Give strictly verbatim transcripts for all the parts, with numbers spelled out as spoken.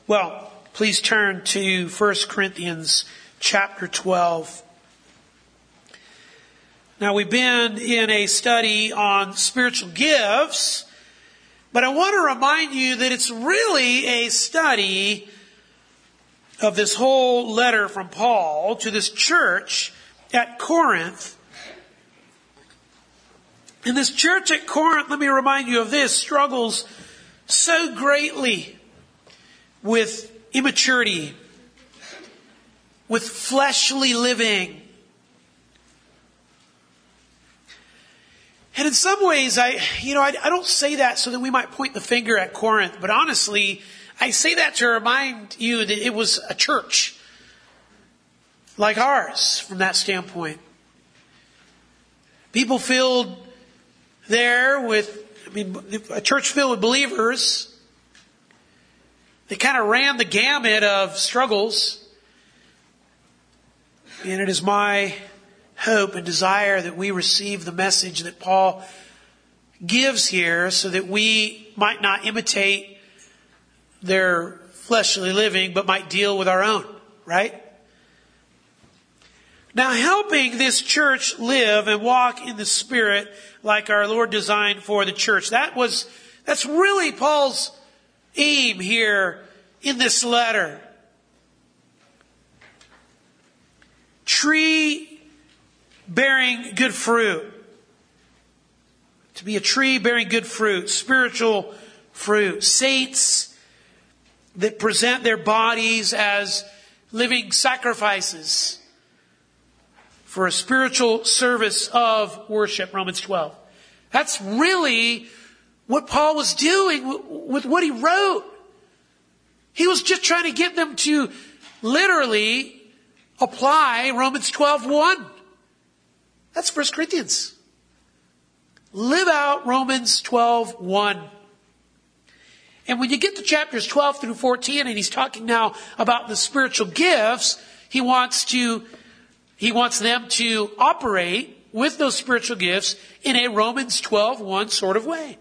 Well, please turn to First Corinthians chapter twelve. Now, we've been in a study on spiritual gifts, but I want to remind you that it's really a study of this whole letter from Paul to this church at Corinth. And this church at Corinth, let me remind you of this, struggles so greatly with immaturity, with fleshly living. And in some ways, I, you know, I, I don't say that so that we might point the finger at Corinth, but honestly, I say that to remind you that it was a church like ours from that standpoint. People filled there with, I mean, a church filled with believers. They kind of ran the gamut of struggles. And it is my hope and desire that we receive the message that Paul gives here so that we might not imitate their fleshly living, but might deal with our own, right? Now, helping this church live and walk in the Spirit like our Lord designed for the church. That was, that's really Paul's aim here in this letter. Tree bearing good fruit. To be a tree bearing good fruit, spiritual fruit. Saints that present their bodies as living sacrifices for a spiritual service of worship, Romans twelve. That's really what Paul was doing with what he wrote. He was just trying to get them to literally apply Romans twelve one. That's First Corinthians. Live out Romans twelve one. And when you get to chapters twelve through fourteen, and he's talking now about the spiritual gifts, he wants to, he wants them to operate with those spiritual gifts in a Romans twelve one sort of way.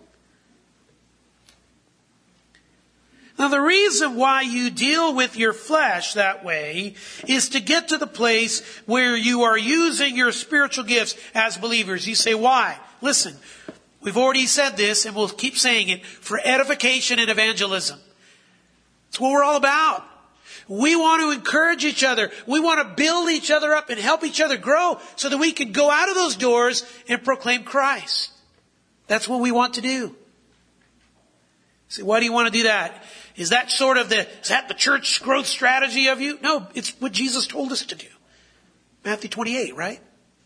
Now, the reason why you deal with your flesh that way is to get to the place where you are using your spiritual gifts as believers. You say, why? Listen, we've already said this and we'll keep saying it, for edification and evangelism. It's what we're all about. We want to encourage each other. We want to build each other up and help each other grow so that we can go out of those doors and proclaim Christ. That's what we want to do. So why do you want to do that? Is that sort of the, is that the church growth strategy of you? No, it's what Jesus told us to do. Matthew twenty-eight, right?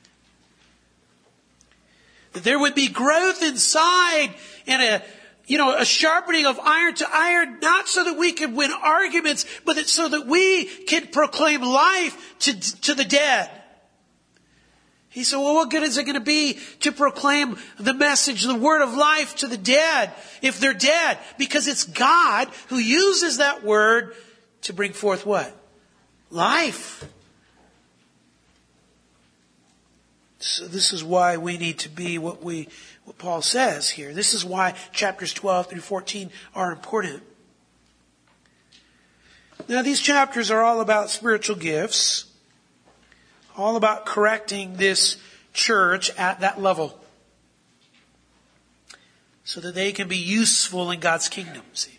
That there would be growth inside and a, you know, a sharpening of iron to iron, not so that we could win arguments, but that so that we can proclaim life to, to the dead. He said, well, what good is it going to be to proclaim the message, the word of life to the dead if they're dead? Because it's God who uses that word to bring forth what? Life. So this is why we need to be what we, what Paul says here. This is why chapters twelve through fourteen are important. Now, these chapters are all about spiritual gifts. All about correcting this church at that level so that they can be useful in God's kingdom. See?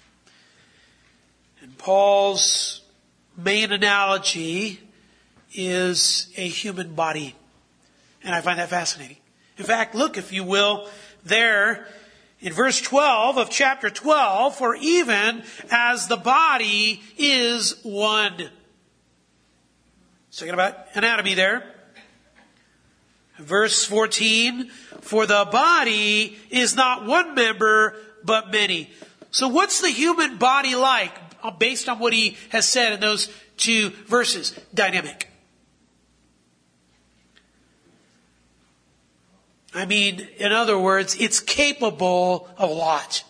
And Paul's main analogy is a human body. And I find that fascinating. In fact, look, if you will, there in verse twelve of chapter twelve, for even as the body is one. Talking about anatomy there. Verse fourteen, for the body is not one member, but many. So what's the human body like based on what he has said in those two verses? Dynamic. I mean, in other words, it's capable of a lot.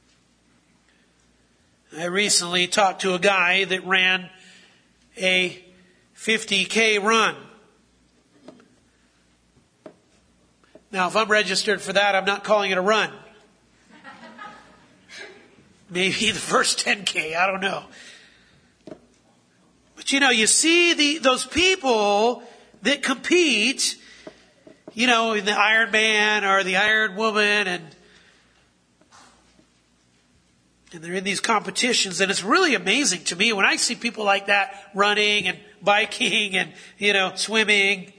I recently talked to a guy that ran a fifty K run. Now, if I'm registered for that, I'm not calling it a run. maybe the first ten K, I don't know. But you know, you see the those people that compete, you know, in the Iron Man or the Iron Woman, and and they're in these competitions, and it's really amazing to me when I see people like that running and biking and, you know, swimming.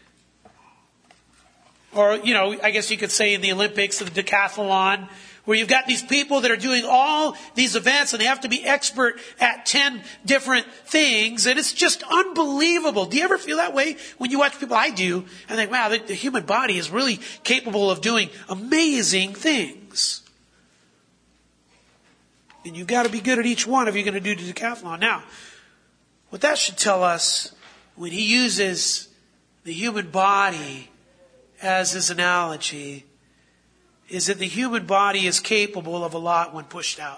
Or, you know, I guess you could say in the Olympics, the decathlon, where you've got these people that are doing all these events and they have to be expert at ten different things. And it's just unbelievable. Do you ever feel that way when you watch people? I do. And think, wow, the, the human body is really capable of doing amazing things. And you've got to be good at each one if you're going to do the decathlon. Now, what that should tell us when he uses the human body as his analogy is that the human body is capable of a lot when pushed out.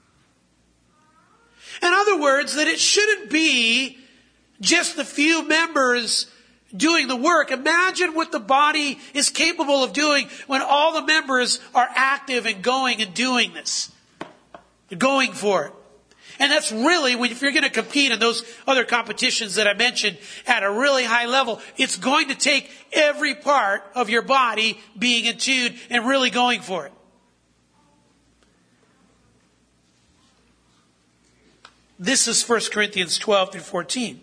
In other words, that it shouldn't be just the few members doing the work. Imagine what the body is capable of doing when all the members are active and going and doing this. They're going for it. And that's really, when if you're going to compete in those other competitions that I mentioned at a really high level, it's going to take every part of your body being in tune and really going for it. This is First Corinthians twelve through fourteen.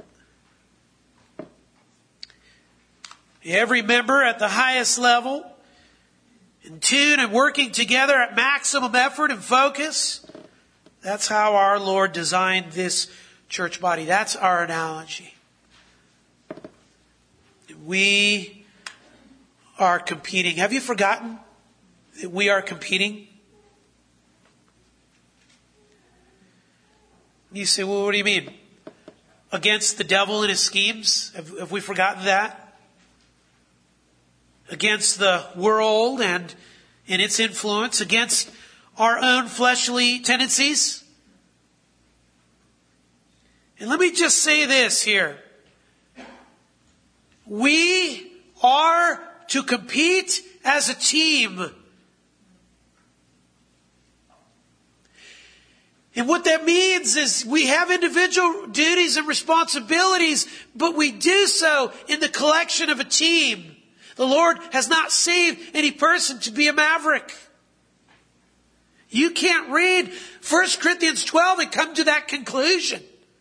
Every member at the highest level, in tune and working together at maximum effort and focus. That's how our Lord designed this church body. That's our analogy. We are competing. Have you forgotten that we are competing? You say, well, what do you mean? Against the devil and his schemes? Have, have we forgotten that? Against the world and, and its influence? Against our own fleshly tendencies? And let me just say this here. We are to compete as a team. And what that means is we have individual duties and responsibilities, but we do so in the collection of a team. The Lord has not saved any person to be a maverick. You can't read First Corinthians twelve and come to that conclusion.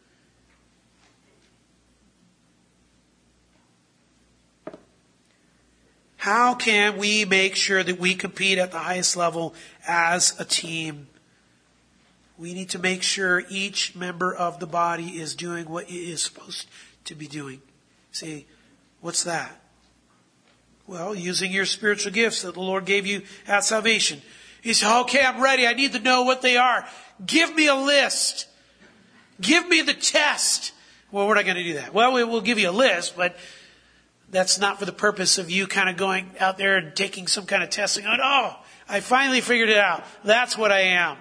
How can we make sure that we compete at the highest level as a team? We need to make sure each member of the body is doing what it is supposed to be doing. Say, what's that? Well, using your spiritual gifts that the Lord gave you at salvation. You say, okay, I'm ready. I need to know what they are. Give me a list. Give me the test. Well, we're not going to do that. Well, we will give you a list, but that's not for the purpose of you kind of going out there and taking some kind of test and going, oh, I finally figured it out. That's what I am.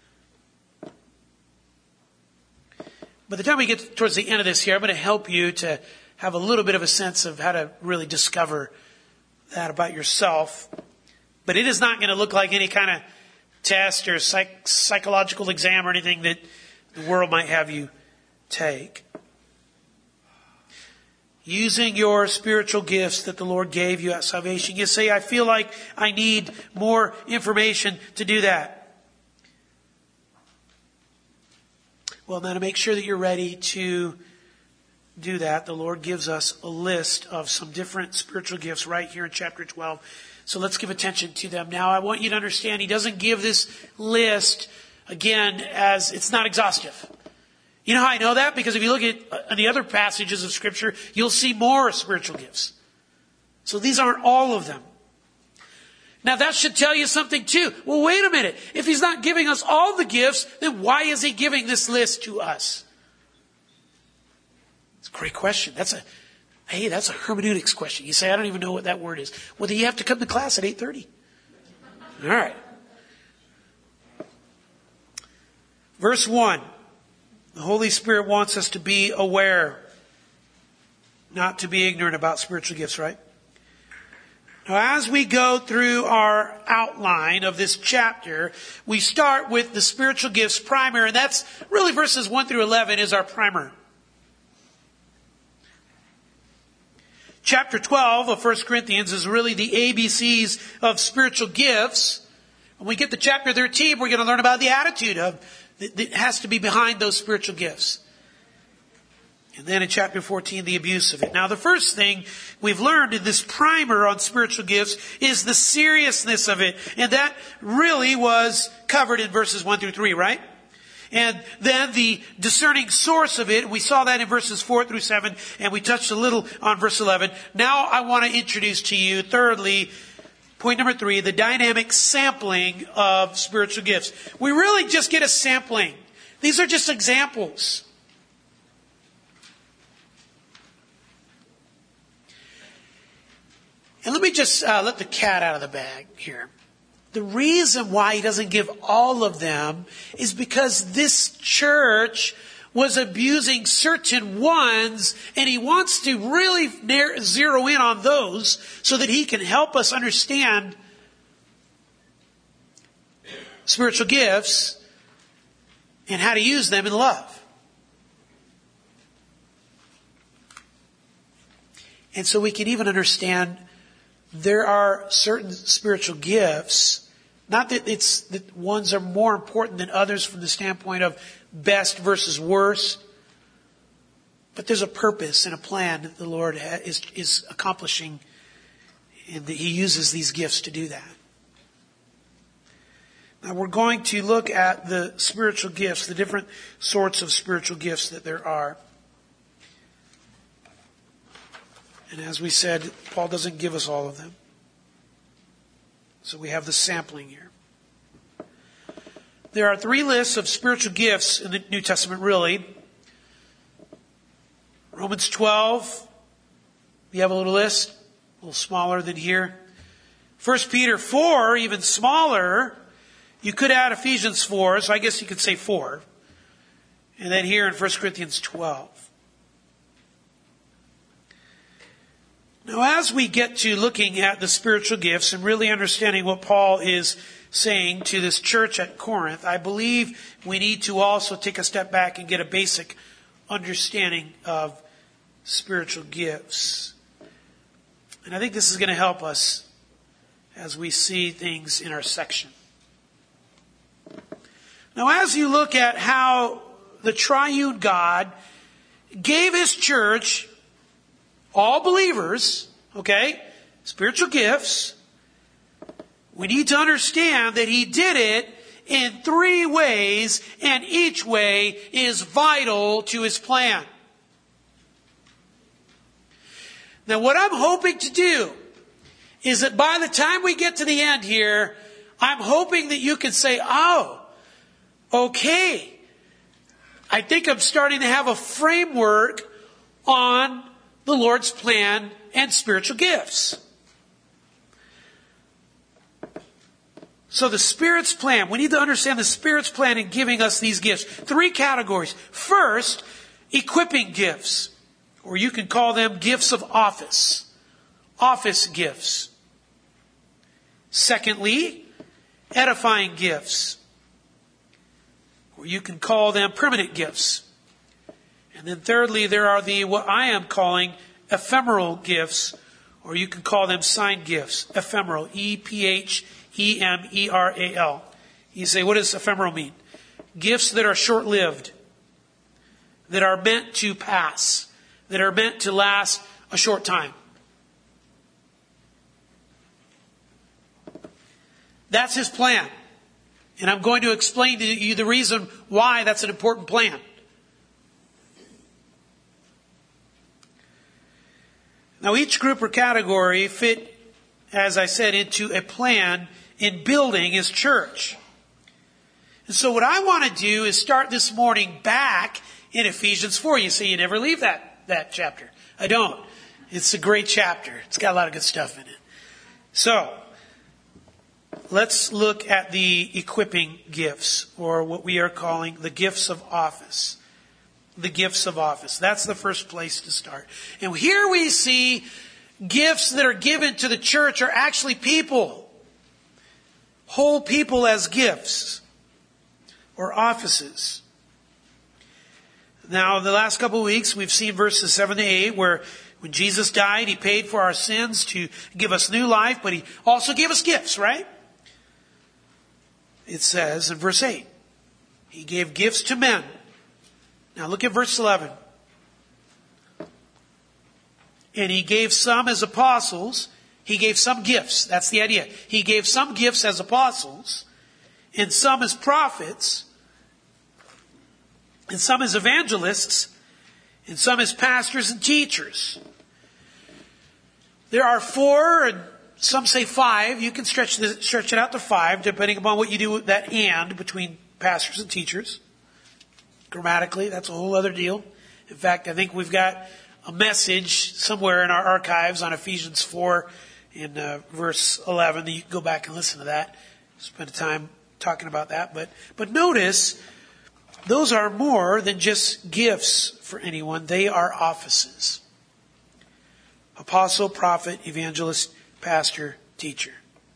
By the time we get towards the end of this here, I'm going to help you to have a little bit of a sense of how to really discover that about yourself. But it is not going to look like any kind of test or psych- psychological exam or anything that the world might have you take. Using your spiritual gifts that the Lord gave you at salvation. You say, I feel like I need more information to do that. Well, now to make sure that you're ready to do that, the Lord gives us a list of some different spiritual gifts right here in chapter twelve. So let's give attention to them. Now, I want you to understand, he doesn't give this list, again, as it's not exhaustive. You know how I know that? Because if you look at the other passages of Scripture, you'll see more spiritual gifts. So these aren't all of them. Now, that should tell you something too. Well, wait a minute. If he's not giving us all the gifts, then why is he giving this list to us? It's a great question. That's a Hey, that's a hermeneutics question. You say, I don't even know what that word is. Well, then you have to come to class at eight thirty. All right. Verse one. The Holy Spirit wants us to be aware, not to be ignorant about spiritual gifts, right? Now, as we go through our outline of this chapter, we start with the spiritual gifts primer, and that's really verses one through eleven is our primer. Chapter twelve of First Corinthians is really the A B Cs of spiritual gifts. When we get to chapter thirteen, we're going to learn about the attitude of that has to be behind those spiritual gifts. And then in chapter fourteen, the abuse of it. Now, the first thing we've learned in this primer on spiritual gifts is the seriousness of it. And that really was covered in verses one through three, right? And then the discerning source of it, we saw that in verses four through seven, and we touched a little on verse eleven. Now I want to introduce to you, thirdly, point number three, the dynamic sampling of spiritual gifts. We really just get a sampling. These are just examples. And let me just uh, let the cat out of the bag here. The reason why he doesn't give all of them is because this church was abusing certain ones, and he wants to really narrow, zero in on those so that he can help us understand spiritual gifts and how to use them in love. And so we can even understand there are certain spiritual gifts, not that it's that ones are more important than others from the standpoint of best versus worst, but there's a purpose and a plan that the Lord is, is accomplishing, and that He uses these gifts to do that. Now we're going to look at the spiritual gifts, the different sorts of spiritual gifts that there are. And as we said, Paul doesn't give us all of them. So we have the sampling here. There are three lists of spiritual gifts in the New Testament, really. Romans twelve, you have a little list, a little smaller than here. First Peter four, even smaller. You could add Ephesians four, so I guess you could say four. And then here in First Corinthians twelve. Now, as we get to looking at the spiritual gifts and really understanding what Paul is saying to this church at Corinth, I believe we need to also take a step back and get a basic understanding of spiritual gifts. And I think this is going to help us as we see things in our section. Now, as you look at how the triune God gave His church, all believers, okay, spiritual gifts, we need to understand that He did it in three ways, and each way is vital to His plan. Now, what I'm hoping to do is that by the time we get to the end here, I'm hoping that you can say, oh, okay, I think I'm starting to have a framework on the Lord's plan and spiritual gifts. So the Spirit's plan, we need to understand the Spirit's plan in giving us these gifts. Three categories. First, equipping gifts, or you can call them gifts of office. Office gifts. Secondly, edifying gifts, or you can call them permanent gifts. And then thirdly, there are the, what I am calling ephemeral gifts, or you can call them sign gifts. Ephemeral. E P H E M E R A L. You say, what does ephemeral mean? Gifts that are short-lived, that are meant to pass, that are meant to last a short time. That's His plan. And I'm going to explain to you the reason why that's an important plan. Now, each group or category fit, as I said, into a plan in building His church. And so what I want to do is start this morning back in Ephesians four. You say you never leave that, that chapter. I don't. It's a great chapter. It's got a lot of good stuff in it. So, let's look at the equipping gifts, or what we are calling the gifts of office. The gifts of office. That's the first place to start. And here we see gifts that are given to the church are actually people. Whole people as gifts or offices. Now, the last couple of weeks, we've seen verses seven to eight where when Jesus died, He paid for our sins to give us new life, but He also gave us gifts, right? It says in verse eight, He gave gifts to men. Now look at verse eleven. And He gave some as apostles. He gave some gifts. That's the idea. He gave some gifts as apostles, and some as prophets, and some as evangelists, and some as pastors and teachers. There are four, and some say five. You can stretch this, stretch it out to five, depending upon what you do with that and between pastors and teachers. Grammatically, that's a whole other deal. In fact, I think we've got a message somewhere in our archives on Ephesians four in uh, verse eleven. You can go back and listen to that. Spend time talking about that. But but notice, those are more than just gifts for anyone. They are offices. Apostle, prophet, evangelist, pastor, teacher.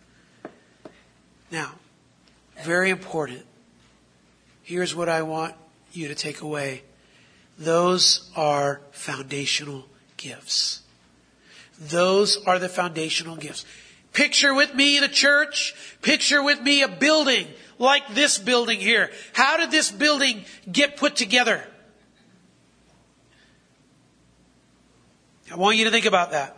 Now, very important. Here's what I want you to take away. Those are foundational gifts. Those are the foundational gifts. Picture with me the church. Picture with me a building like this building here. How did this building get put together? I want you to think about that.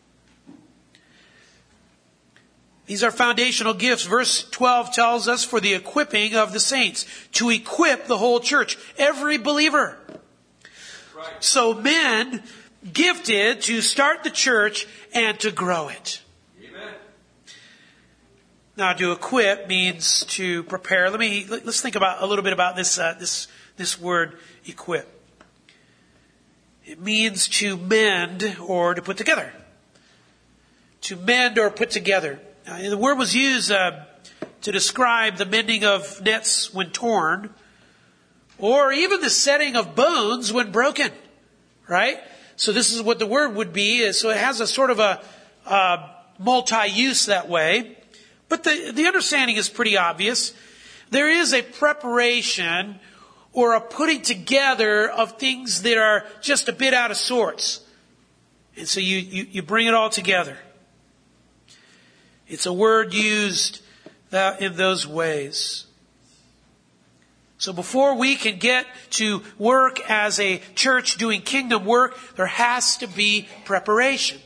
These are foundational gifts. Verse twelve tells us for the equipping of the saints. To equip the whole church. Every believer. Right. So men gifted to start the church and to grow it. Amen. Now, to equip means to prepare. Let me let's think about a little bit about this uh, this this word equip. It means to mend or to put together. To mend or put together. Now, the word was used uh, to describe the mending of nets when torn, or even the setting of bones when broken. Right? So this is what the word would be. So it has a sort of a uh, multi-use that way. But the, the understanding is pretty obvious. There is a preparation or a putting together of things that are just a bit out of sorts. And so you, you, you bring it all together. It's a word used that in those ways. So before we can get to work as a church doing kingdom work, there has to be preparation.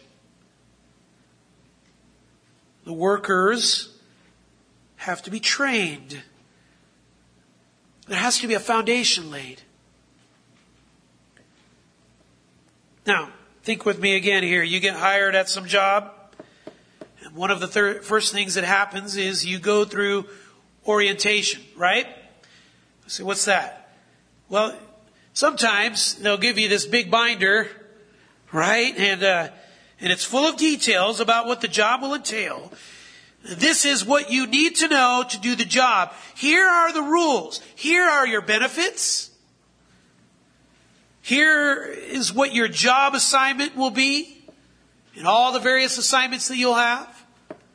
The workers have to be trained. There has to be a foundation laid. Now, think with me again here. You get hired at some job, and one of the thir- first things that happens is you go through orientation, right? So what's that? Well, sometimes they'll give you this big binder, right? And uh, and it's full of details about what the job will entail. This is what you need to know to do the job. Here are the rules. Here are your benefits. Here is what your job assignment will be and all the various assignments that you'll have.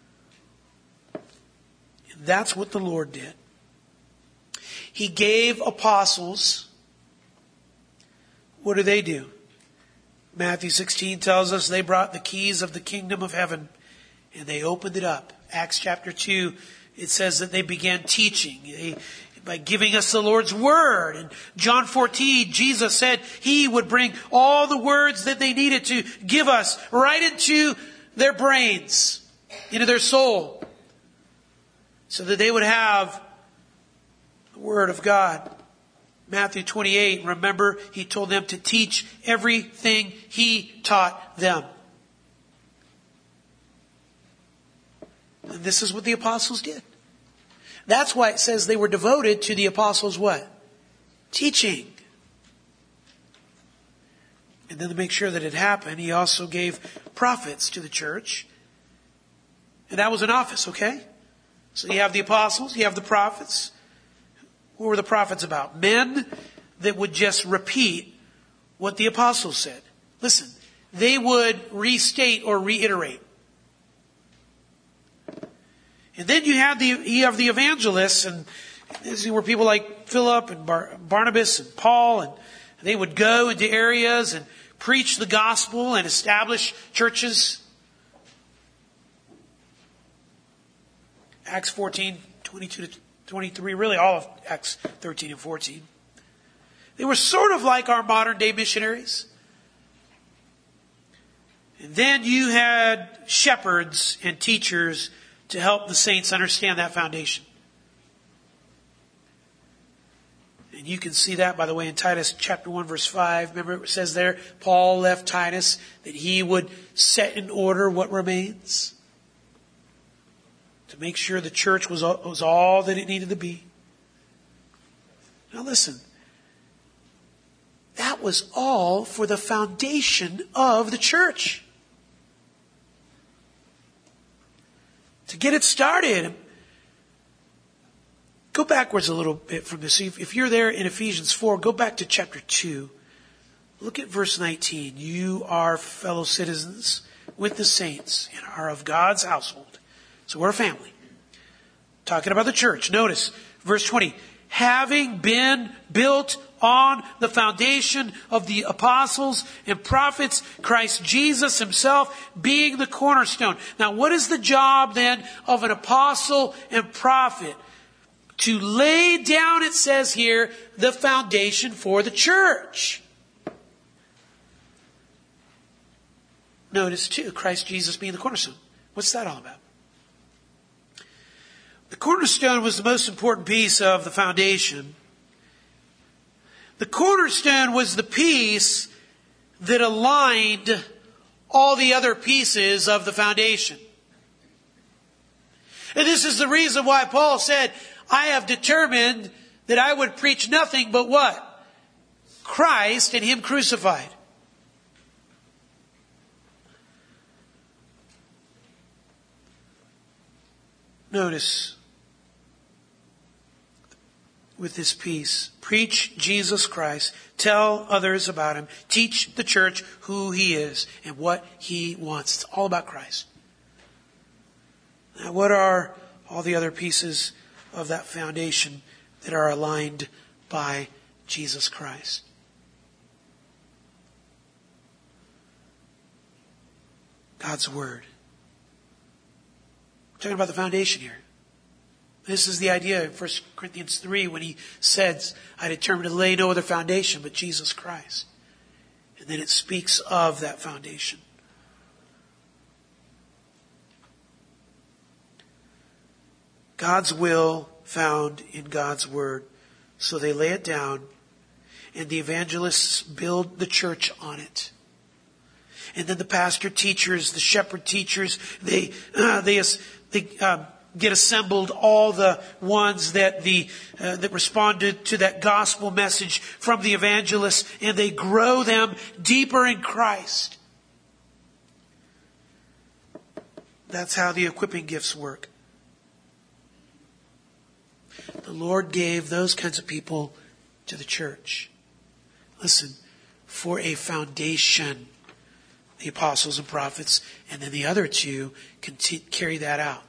And that's what the Lord did. He gave apostles. What do they do? Matthew sixteen tells us they brought the keys of the kingdom of heaven and they opened it up. Acts chapter two, it says that they began teaching they, by giving us the Lord's word. And John fourteen, Jesus said He would bring all the words that they needed to give us right into their brains, into their soul, so that they would have the Word of God. Matthew twenty-eight, remember, He told them to teach everything He taught them. And this is what the apostles did. That's why it says they were devoted to the apostles' what? Teaching. And then to make sure that it happened, He also gave prophets to the church. And that was an office, okay? So you have the apostles, you have the prophets. What were the prophets about? Men that would just repeat what the apostles said. Listen, they would restate or reiterate. And then you have the you have the evangelists, and these were people like Philip and Bar- Barnabas and Paul, and they would go into areas and preach the gospel and establish churches. Acts fourteen, twenty-two to twenty-three, really all of Acts thirteen and fourteen. They were sort of like our modern day missionaries. And then you had shepherds and teachers to help the saints understand that foundation. And you can see that, by the way, in Titus chapter one, verse five. Remember it says there, Paul left Titus that he would set in order what remains, to make sure the church was, was all that it needed to be. Now listen, that was all for the foundation of the church. To get it started. Go backwards a little bit from this. If you're there in Ephesians four, go back to chapter two. Look at verse nineteen. You are fellow citizens with the saints and are of God's household. So we're a family. Talking about the church. Notice verse twenty. Having been built on the foundation of the apostles and prophets, Christ Jesus himself being the cornerstone. Now, what is the job then of an apostle and prophet? To lay down, it says here, the foundation for the church. Notice too, Christ Jesus being the cornerstone. What's that all about? The cornerstone was the most important piece of the foundation. The cornerstone was the piece that aligned all the other pieces of the foundation. And this is the reason why Paul said, I have determined that I would preach nothing but what? Christ and Him crucified. Notice, with this piece, preach Jesus Christ, tell others about Him, teach the church who He is and what He wants. It's all about Christ. Now, what are all the other pieces of that foundation that are aligned by Jesus Christ? God's Word. We're talking about the foundation here. This is the idea in First Corinthians three when he says, I determined to lay no other foundation but Jesus Christ. And then it speaks of that foundation. God's will found in God's Word. So they lay it down and the evangelists build the church on it. And then the pastor teachers, the shepherd teachers, they, uh, they, they, uh, get assembled, all the ones that the uh, that responded to that gospel message from the evangelists, and they grow them deeper in Christ. That's how the equipping gifts work. The Lord gave those kinds of people to the church. Listen, for a foundation, the apostles and prophets, and then the other two can t- carry that out.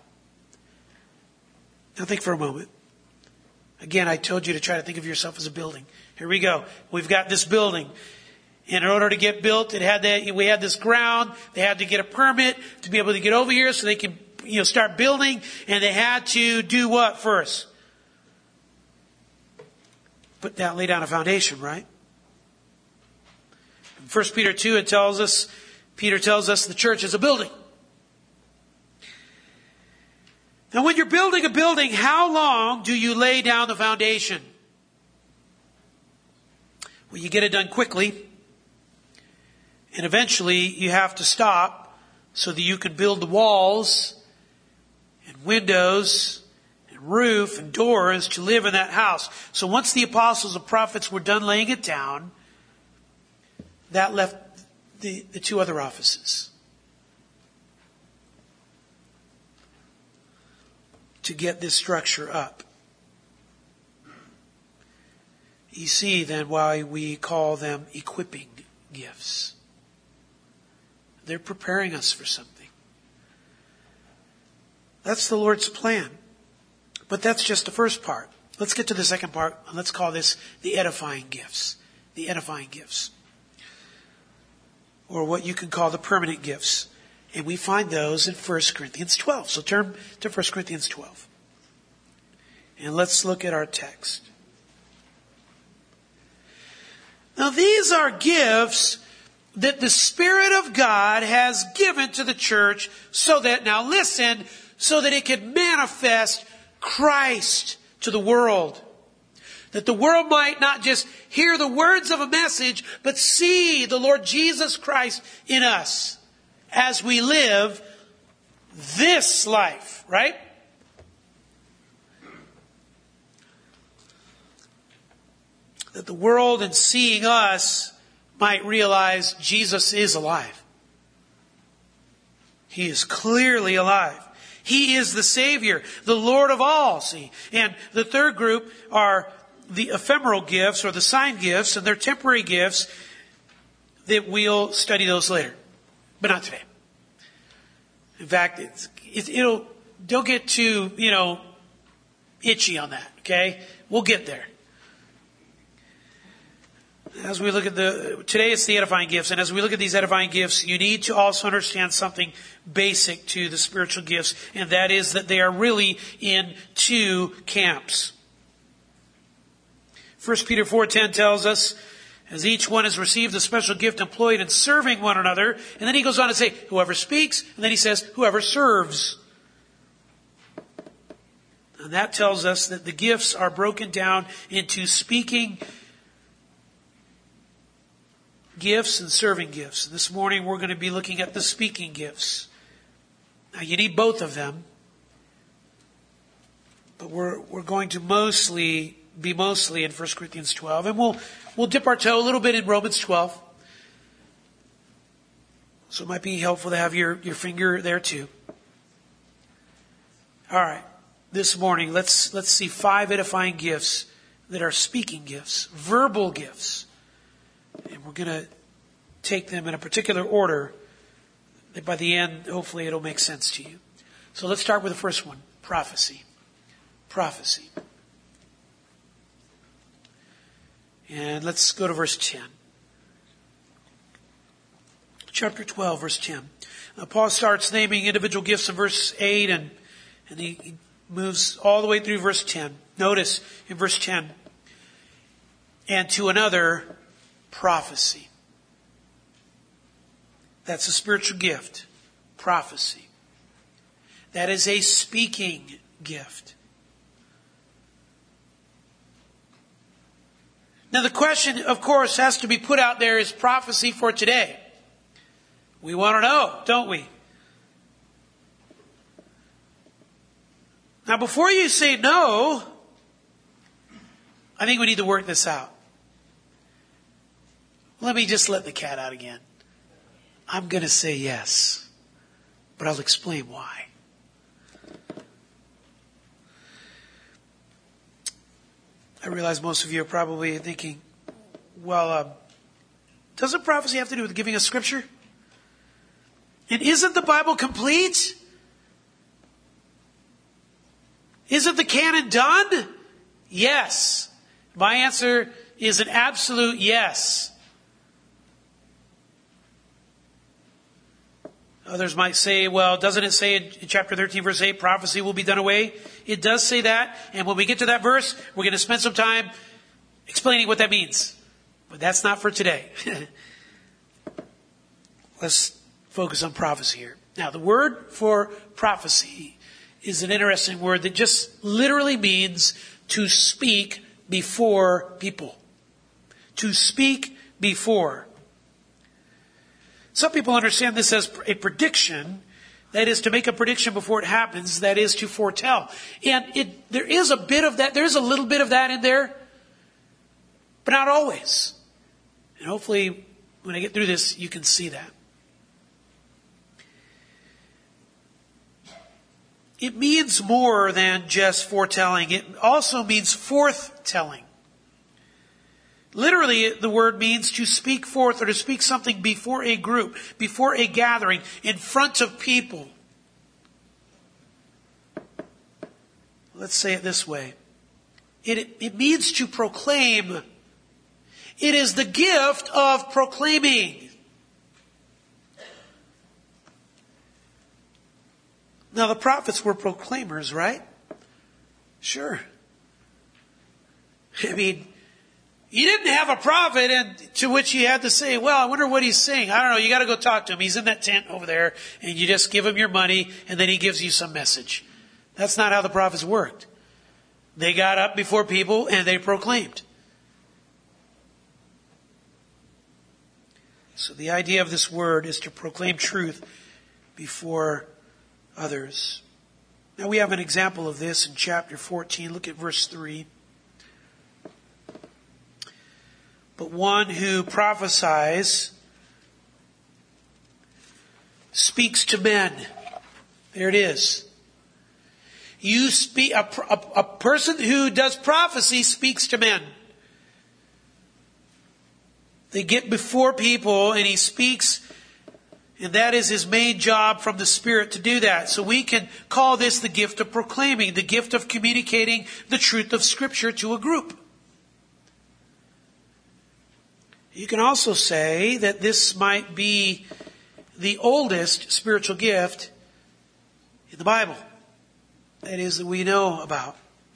Now think for a moment. Again, I told you to try to think of yourself as a building. Here we go. We've got this building. In order to get built, it had that, we had this ground. They had to get a permit to be able to get over here so they could, you know, start building. And they had to do what first? Put down, lay down a foundation, right? In First Peter two, it tells us, Peter tells us the church is a building. Now, when you're building a building, how long do you lay down the foundation? Well, you get it done quickly. And eventually, you have to stop so that you can build the walls and windows and roof and doors to live in that house. So once the apostles and prophets were done laying it down, that left the, the two other offices. To get this structure up. You see then why we call them equipping gifts. They're preparing us for something. That's the Lord's plan. But that's just the first part. Let's get to the second part. Let's call this the edifying gifts. The edifying gifts. Or what you can call the permanent gifts. And we find those in First Corinthians twelve. So turn to First Corinthians twelve. And let's look at our text. Now these are gifts that the Spirit of God has given to the church so that, now listen, so that it can manifest Christ to the world. That the world might not just hear the words of a message, but see the Lord Jesus Christ in us as we live this life, right? That the world, in seeing us, might realize Jesus is alive. He is clearly alive. He is the Savior, the Lord of all, see. And the third group are the ephemeral gifts or the sign gifts, and they're temporary gifts that we'll study those later. But not today. In fact, it's, it, it'll, don't get too, you know, itchy on that, okay? We'll get there. As we look at the, today it's the edifying gifts, and as we look at these edifying gifts, you need to also understand something basic to the spiritual gifts, and that is that they are really in two camps. First Peter four ten tells us, as each one has received a special gift employed in serving one another, and then he goes on to say, whoever speaks, and then he says, whoever serves. And that tells us that the gifts are broken down into speaking gifts and serving gifts. This morning we're going to be looking at the speaking gifts. Now you need both of them, but we're we're going to mostly be mostly in First Corinthians twelve, and we'll we'll dip our toe a little bit in Romans twelve. So it might be helpful to have your, your finger there too. All right. This morning let's let's see five edifying gifts that are speaking gifts, verbal gifts. And we're going to take them in a particular order that by the end, hopefully it'll make sense to you. So let's start with the first one, prophecy. Prophecy. And let's go to verse ten. Chapter twelve, verse ten. Now, Paul starts naming individual gifts in verse eight, and, and he, he moves all the way through verse ten. Notice in verse ten, and to another, prophecy. That's a spiritual gift. Prophecy. That is a speaking gift. Now the question, of course, has to be put out there, is prophecy for today? We want to know, don't we? Now before you say no, I think we need to work this out. Let me just let the cat out again. I'm going to say yes, but I'll explain why. I realize most of you are probably thinking, well, uh, doesn't prophecy have to do with giving us scripture? And isn't the Bible complete? Isn't the canon done? Yes. My answer is an absolute yes. Others might say, well, doesn't it say in chapter thirteen, verse eight, prophecy will be done away? It does say that. And when we get to that verse, we're going to spend some time explaining what that means. But that's not for today. Let's focus on prophecy here. Now, the word for prophecy is an interesting word that just literally means to speak before people. To speak before. Some people understand this as a prediction. That is to make a prediction before it happens. That is to foretell. And it, there is a bit of that. There's a little bit of that in there. But not always. And hopefully when I get through this, you can see that. It means more than just foretelling. It also means forthtelling. Literally, the word means to speak forth or to speak something before a group, before a gathering, in front of people. Let's say it this way. It, it means to proclaim. It is the gift of proclaiming. Now, the prophets were proclaimers, right? Sure. I mean, you didn't have a prophet and to which you had to say, well, I wonder what he's saying. I don't know. You got to go talk to him. He's in that tent over there, and you just give him your money, and then he gives you some message. That's not how the prophets worked. They got up before people and they proclaimed. So the idea of this word is to proclaim truth before others. Now we have an example of this in chapter fourteen. Look at verse three. But one who prophesies speaks to men. There it is. You speak, a, a, a person who does prophecy speaks to men. They get before people and he speaks, and that is his main job from the Spirit to do that. So we can call this the gift of proclaiming, the gift of communicating the truth of Scripture to a group. You can also say that this might be the oldest spiritual gift in the Bible. That is, that we know about.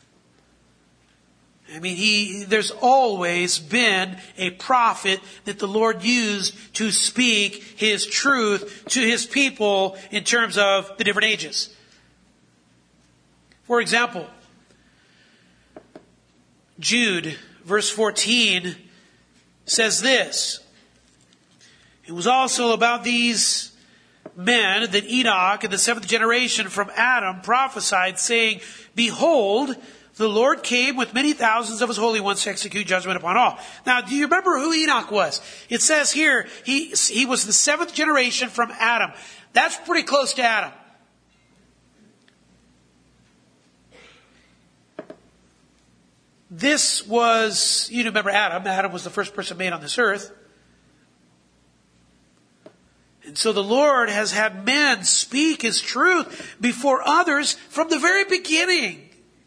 I mean, he, there's always been a prophet that the Lord used to speak His truth to His people in terms of the different ages. For example, Jude, verse fourteen, says this. It was also about these men that Enoch in the seventh generation from Adam prophesied, saying, Behold, the Lord came with many thousands of His holy ones to execute judgment upon all. Now, do you remember who Enoch was? It says here, he, he was the seventh generation from Adam. That's pretty close to Adam. This was, you remember Adam. Adam was the first person made on this earth. And so the Lord has had men speak His truth before others from the very beginning.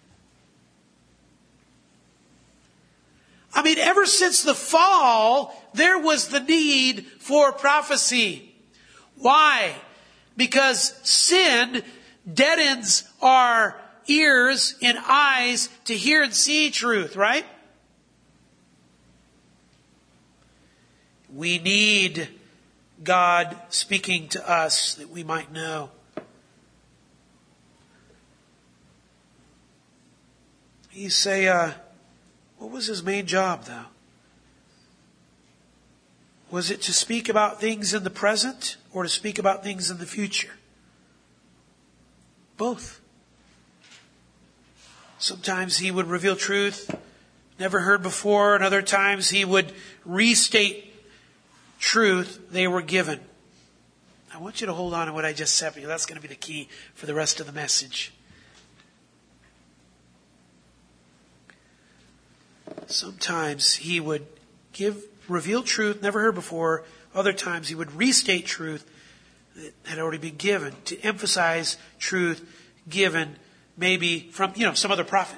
I mean, ever since the fall, there was the need for prophecy. Why? Because sin deadens our ears and eyes to hear and see truth, right? We need God speaking to us that we might know. You say, uh, what was his main job, though? Was it to speak about things in the present or to speak about things in the future? Both. Sometimes he would reveal truth never heard before, and other times he would restate truth they were given. I want you to hold on to what I just said, because that's going to be the key for the rest of the message. Sometimes he would give, reveal truth never heard before. Other times he would restate truth that had already been given to emphasize truth given maybe from, you know, some other prophet.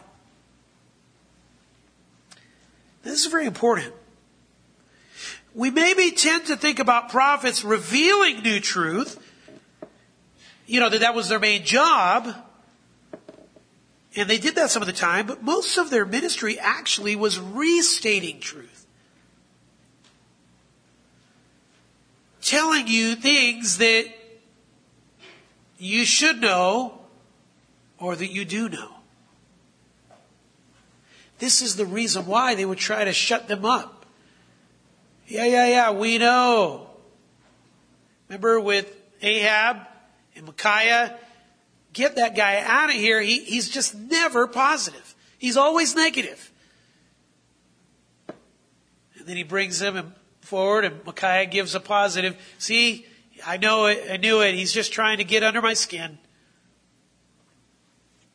This is very important. We maybe tend to think about prophets revealing new truth, you know, that that was their main job. And they did that some of the time, but most of their ministry actually was restating truth. Telling you things that you should know or that you do know. This is the reason why they would try to shut them up. Yeah, yeah, yeah, we know. Remember with Ahab and Micaiah? Get that guy out of here. He, he's just never positive. He's always negative. And then he brings him forward and Micaiah gives a positive. See, I know it. I knew it. He's just trying to get under my skin.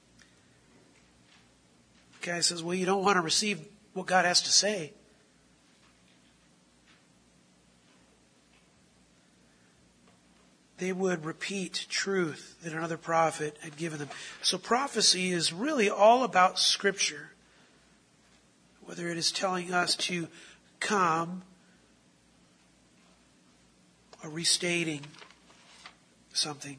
Micaiah says, well, you don't want to receive what God has to say. they would repeat truth that another prophet had given them. So prophecy is really all about Scripture. Whether it is telling us to come or restating something.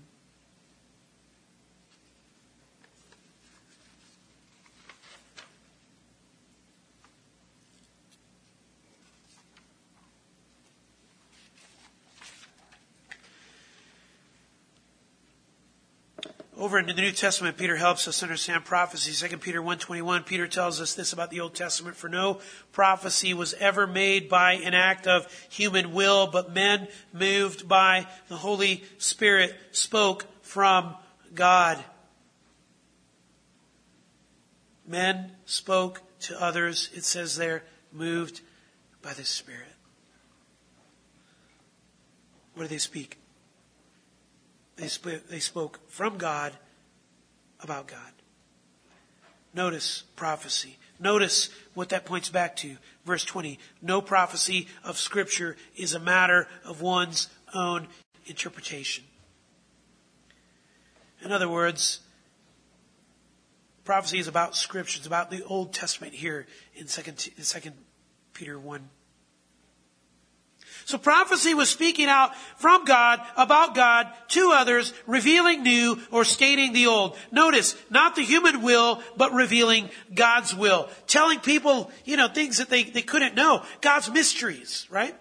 Over in the New Testament, Peter helps us understand prophecy. Second Peter one twenty-one, Peter tells us this about the Old Testament. For no prophecy was ever made by an act of human will, but men moved by the Holy Spirit spoke from God. Men spoke to others, it says there, moved by the Spirit. What do they speak? They spoke, they spoke from God about God. Notice prophecy. Notice what that points back to. Verse twenty. No prophecy of Scripture is a matter of one's own interpretation. In other words, prophecy is about Scripture. It's about the Old Testament here in Second Peter one. So prophecy was speaking out from God, about God, to others, revealing new or stating the old. Notice, not the human will, but revealing God's will. Telling people, you know, things that they, they couldn't know. God's mysteries, right?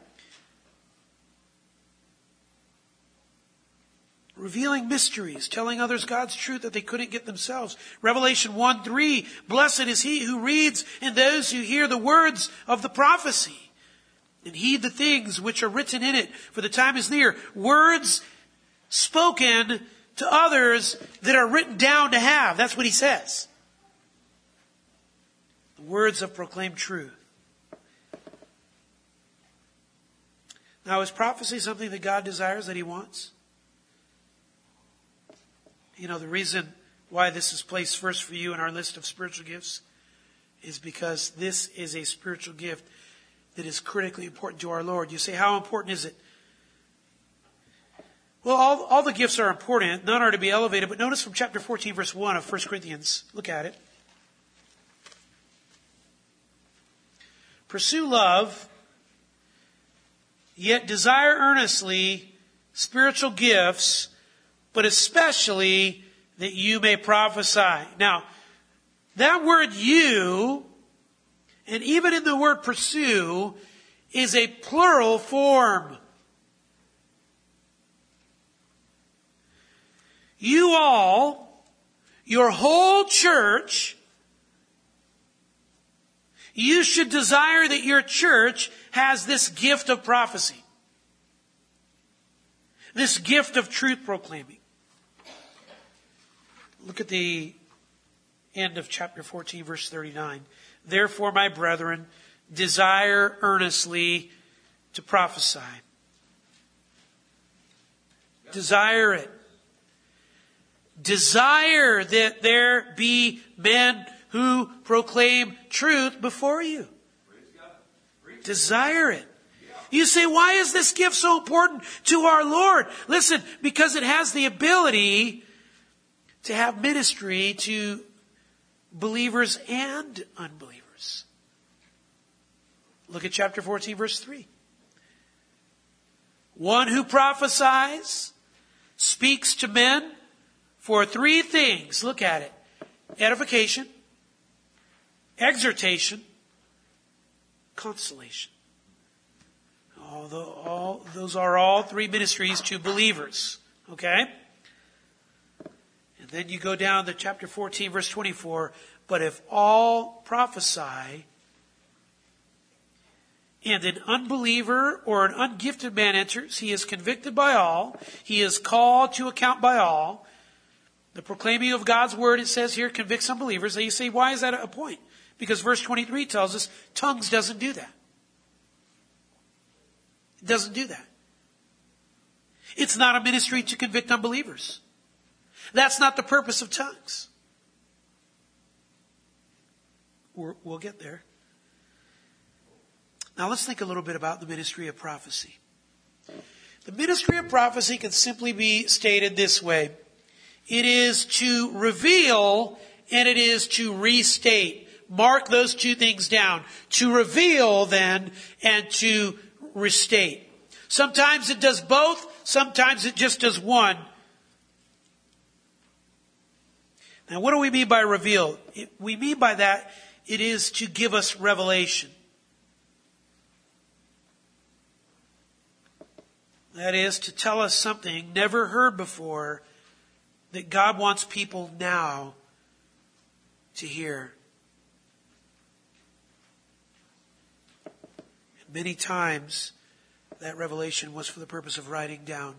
Revealing mysteries, telling others God's truth that they couldn't get themselves. Revelation one three, blessed is he who reads and those who hear the words of the prophecy. And heed the things which are written in it, for the time is near. Words spoken to others that are written down to have. That's what he says. The words of proclaimed truth. Now, is prophecy something that God desires, that he wants? You know, the reason why this is placed first for you in our list of spiritual gifts is because this is a spiritual gift that is critically important to our Lord. You say, how important is it? Well, all, all the gifts are important. None are to be elevated. But notice from chapter fourteen, verse one of First Corinthians. Look at it. Pursue love, yet desire earnestly spiritual gifts, but especially that you may prophesy. Now, that word you, and even in the word pursue, is a plural form. You all, your whole church, you should desire that your church has this gift of prophecy. This gift of truth proclaiming. Look at the end of chapter fourteen, verse thirty-nine. Therefore, my brethren, desire earnestly to prophesy. Desire it. Desire that there be men who proclaim truth before you. Desire it. You say, why is this gift so important to our Lord? Listen, because it has the ability to have ministry to believers and unbelievers. Look at chapter fourteen, verse three. One who prophesies speaks to men for three things. Look at it. Edification, exhortation, consolation. Although all, those are all three ministries to believers. Okay? And then you go down to chapter fourteen, verse twenty-four. But if all prophesy, and an unbeliever or an ungifted man enters, he is convicted by all. He is called to account by all. The proclaiming of God's word, it says here, convicts unbelievers. And you say, why is that a point? Because verse twenty-three tells us tongues doesn't do that. It doesn't do that. It's not a ministry to convict unbelievers. That's not the purpose of tongues. We're, we'll get there. Now let's think a little bit about the ministry of prophecy. The ministry of prophecy can simply be stated this way. It is to reveal and it is to restate. Mark those two things down. To reveal then and to restate. Sometimes it does both. Sometimes it just does one. Now what do we mean by reveal? It, we mean by that it is to give us revelation. That is to tell us something never heard before that God wants people now to hear. And many times that revelation was for the purpose of writing down.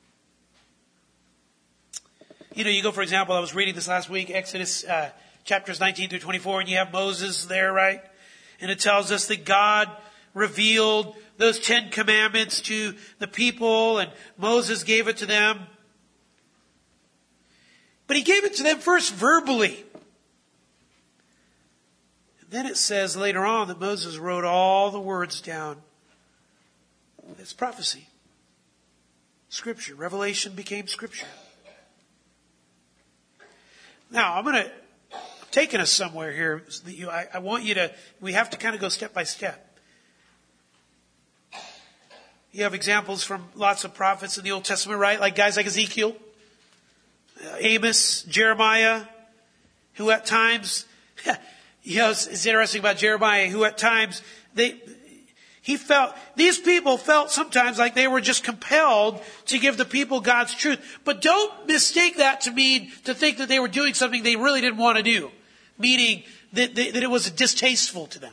You know, you go, for example, I was reading this last week, Exodus uh, chapters nineteen through twenty-four, and you have Moses there, right? And it tells us that God revealed those Ten Commandments to the people, and Moses gave it to them. But he gave it to them first verbally. And then it says later on that Moses wrote all the words down. It's prophecy. Scripture. Revelation became Scripture. Now, I'm going to, I'm taking us somewhere here. I, I want you to, we have to kind of go step by step. You have examples from lots of prophets in the Old Testament, right? Like guys like Ezekiel, Amos, Jeremiah, who at times, you know, it's, it's interesting about Jeremiah, who at times, they, he felt, these people felt sometimes like they were just compelled to give the people God's truth. But don't mistake that to mean, to think that they were doing something they really didn't want to do. Meaning that, that it was distasteful to them.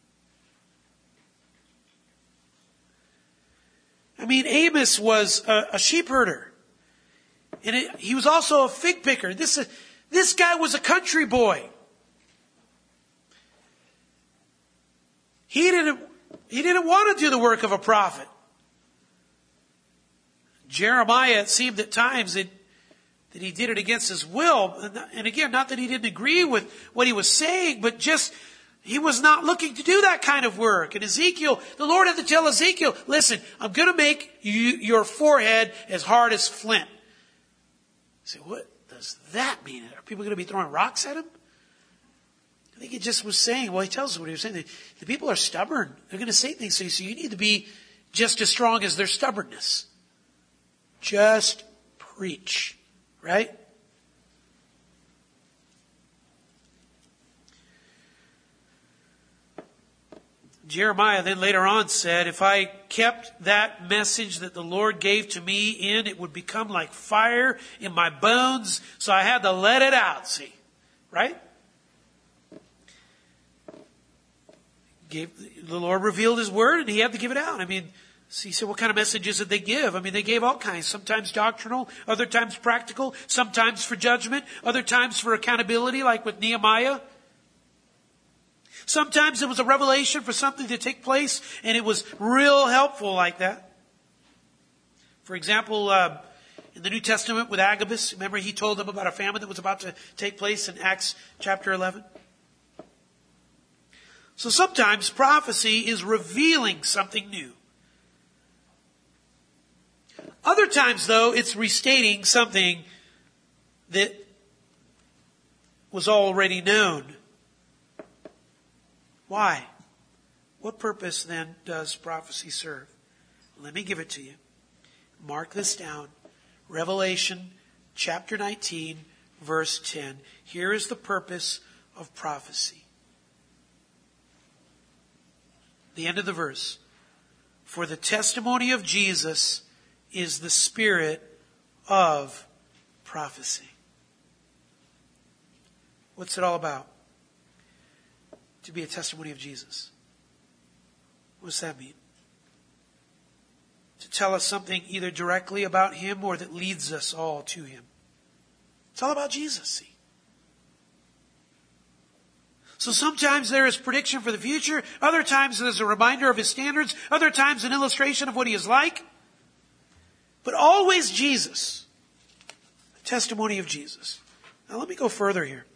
I mean, Amos was a, a sheep herder. And it, he was also a fig picker. This, this guy was a country boy. He didn't, he didn't want to do the work of a prophet. Jeremiah, it seemed at times that, that he did it against his will. And, and again, not that he didn't agree with what he was saying, but just he was not looking to do that kind of work. And Ezekiel, the Lord had to tell Ezekiel, listen, I'm going to make you, your forehead as hard as flint. I say, what does that mean? Are people going to be throwing rocks at him? I think he just was saying, well, he tells us what he was saying. The, the people are stubborn. They're going to say things to you, so you need to be just as strong as their stubbornness. Just preach, right? Jeremiah then later on said, if I kept that message that the Lord gave to me in, it would become like fire in my bones, so I had to let it out, see, right? Gave, the Lord revealed His word and He had to give it out. I mean, so he said, what kind of messages did they give? I mean, they gave all kinds. Sometimes doctrinal, other times practical, sometimes for judgment, other times for accountability, like with Nehemiah. Sometimes it was a revelation for something to take place, and it was real helpful like that. For example, uh, in the New Testament with Agabus, remember he told them about a famine that was about to take place in Acts chapter eleven? So sometimes prophecy is revealing something new. Other times, though, it's restating something that was already known. Why? What purpose then does prophecy serve? Let me give it to you. Mark this down. Revelation chapter nineteen, verse ten. Here is the purpose of prophecy. The end of the verse. For the testimony of Jesus is the spirit of prophecy. What's it all about? To be a testimony of Jesus. What does that mean? To tell us something either directly about Him or that leads us all to Him. It's all about Jesus, see. So sometimes there is prediction for the future. Other times there's a reminder of His standards. Other times an illustration of what He is like. But always Jesus. The testimony of Jesus. Now let me go further here.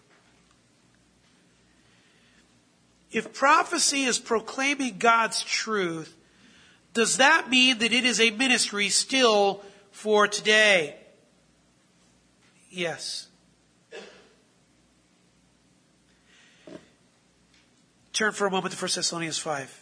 If prophecy is proclaiming God's truth, does that mean that it is a ministry still for today? Yes. Turn for a moment to First Thessalonians five.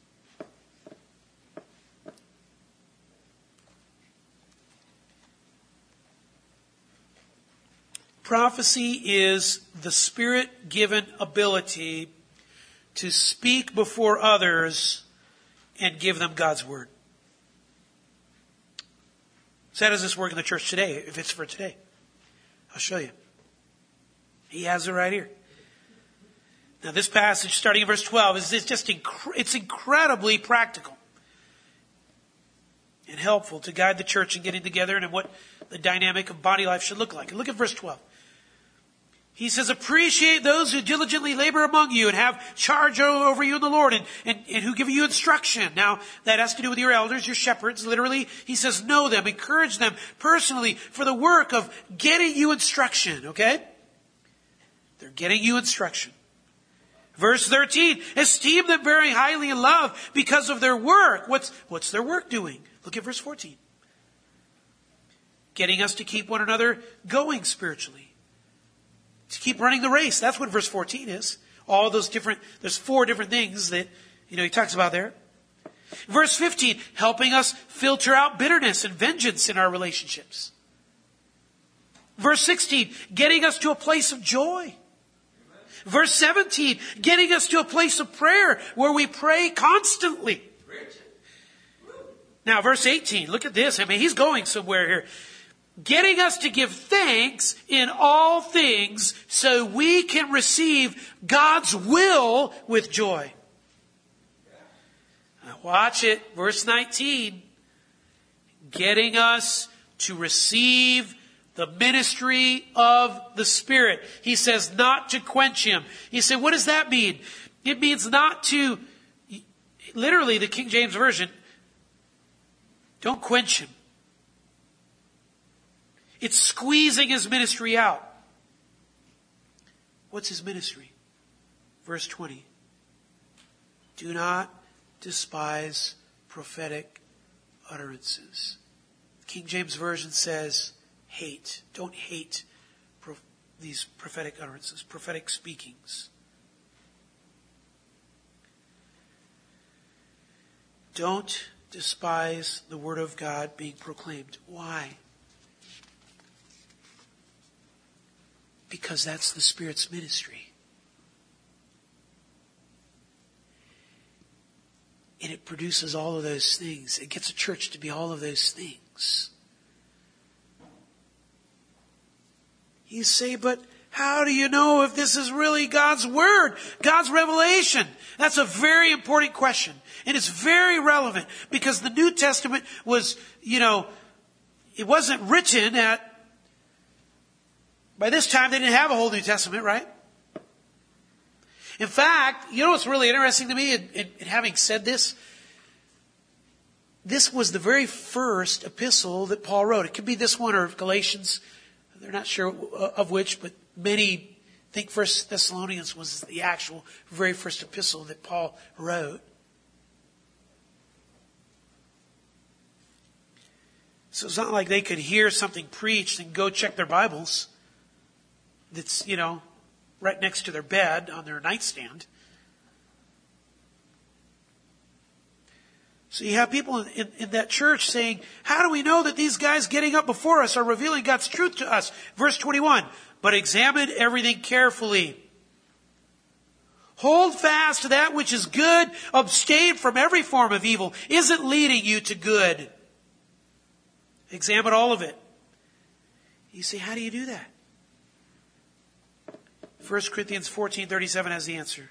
Prophecy is the Spirit-given ability to speak before others and give them God's Word. So how does this work in the church today, if it's for today? I'll show you. He has it right here. Now this passage, starting in verse twelve, is just inc- it's incredibly practical and helpful to guide the church in getting together and in what the dynamic of body life should look like. And look at verse twelve. He says, appreciate those who diligently labor among you and have charge over you in the Lord and, and, and who give you instruction. Now, that has to do with your elders, your shepherds. Literally, he says, know them, encourage them personally for the work of getting you instruction, okay? They're getting you instruction. Verse thirteen, esteem them very highly in love because of their work. What's, what's their work doing? Look at verse fourteen. Getting us to keep one another going spiritually. To keep running the race. That's what verse fourteen is. All those different, there's four different things that, you know, he talks about there. Verse fifteen, helping us filter out bitterness and vengeance in our relationships. Verse sixteen, getting us to a place of joy. Verse seventeen, getting us to a place of prayer where we pray constantly. Now, verse eighteen, look at this. I mean, he's going somewhere here. Getting us to give thanks in all things so we can receive God's will with joy. Now watch it. Verse nineteen. Getting us to receive the ministry of the Spirit. He says not to quench him. He said, what does that mean? It means not to, literally the King James Version, don't quench him. It's squeezing his ministry out. What's his ministry? Verse twenty. Do not despise prophetic utterances. King James Version says hate. Don't hate pro- these prophetic utterances, prophetic speakings. Don't despise the word of God being proclaimed. Why? Because that's the Spirit's ministry. And it produces all of those things. It gets a church to be all of those things. You say, but how do you know if this is really God's Word? God's revelation? That's a very important question. And it's very relevant because the New Testament was, you know, it wasn't written at By this time, they didn't have a whole New Testament, right? In fact, you know what's really interesting to me in, in, in having said this? This was the very first epistle that Paul wrote. It could be this one or Galatians. They're not sure of which, but many think First Thessalonians was the actual very first epistle that Paul wrote. So it's not like they could hear something preached and go check their Bibles. That's, you know, right next to their bed on their nightstand. So you have people in, in, in that church saying, how do we know that these guys getting up before us are revealing God's truth to us? Verse twenty-one, but examine everything carefully. Hold fast to that which is good. Abstain from every form of evil. Is it leading you to good? Examine all of it. You say, how do you do that? First Corinthians fourteen thirty-seven has the answer.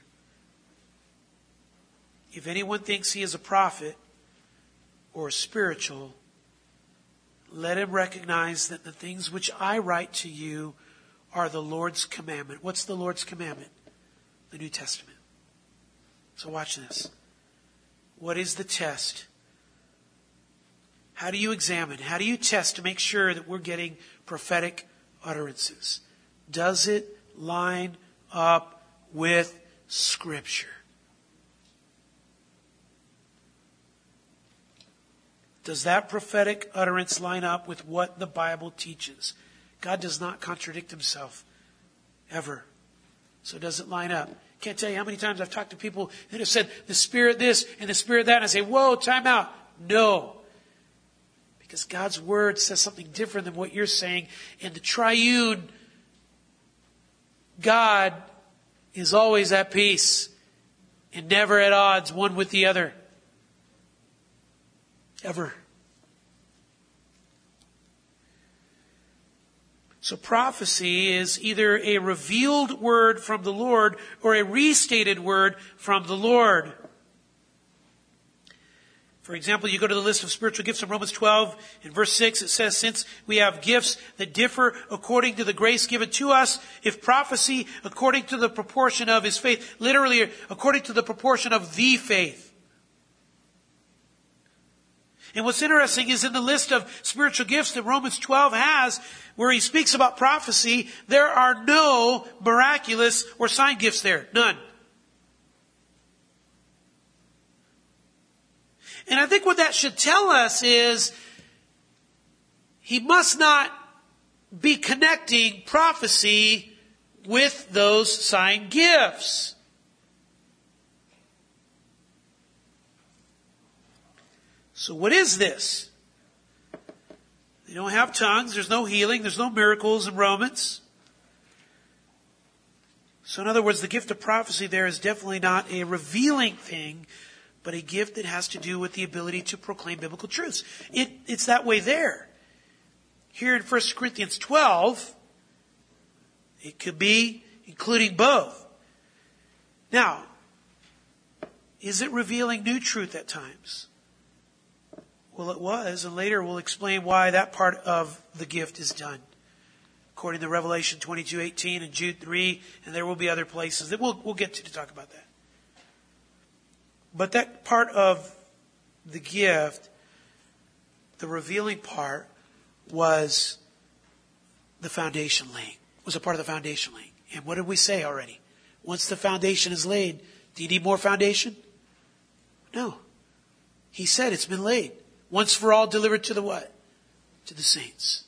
If anyone thinks he is a prophet or spiritual, let him recognize that the things which I write to you are the Lord's commandment. What's the Lord's commandment? The New Testament. So watch this. What is the test? How do you examine? How do you test to make sure that we're getting prophetic utterances? Does it line up with Scripture? Does that prophetic utterance line up with what the Bible teaches? God does not contradict himself. Ever. So does it line up? Can't tell you how many times I've talked to people that have said the Spirit this and the Spirit that. And I say, whoa, time out. No. Because God's Word says something different than what you're saying. And the triune God is always at peace and never at odds one with the other. Ever. So prophecy is either a revealed word from the Lord or a restated word from the Lord. For example, you go to the list of spiritual gifts in Romans twelve, in verse six, it says, since we have gifts that differ according to the grace given to us, if prophecy according to the proportion of his faith, literally according to the proportion of the faith. And what's interesting is in the list of spiritual gifts that Romans twelve has, where he speaks about prophecy, there are no miraculous or sign gifts there. None. And I think what that should tell us is he must not be connecting prophecy with those sign gifts. So what is this? They don't have tongues. There's no healing. There's no miracles in Romans. So in other words, the gift of prophecy there is definitely not a revealing thing, but a gift that has to do with the ability to proclaim biblical truths. It, it's that way there. Here in First Corinthians twelve, it could be including both. Now, is it revealing new truth at times? Well, it was, and later we'll explain why that part of the gift is done. According to Revelation twenty-two eighteen and Jude three, and there will be other places that we'll, we'll get to to talk about that. But that part of the gift, the revealing part, was the foundation laying. Was a part of the foundation laying. And what did we say already? Once the foundation is laid, do you need more foundation? No. He said it's been laid. Once for all delivered to the what? To the saints.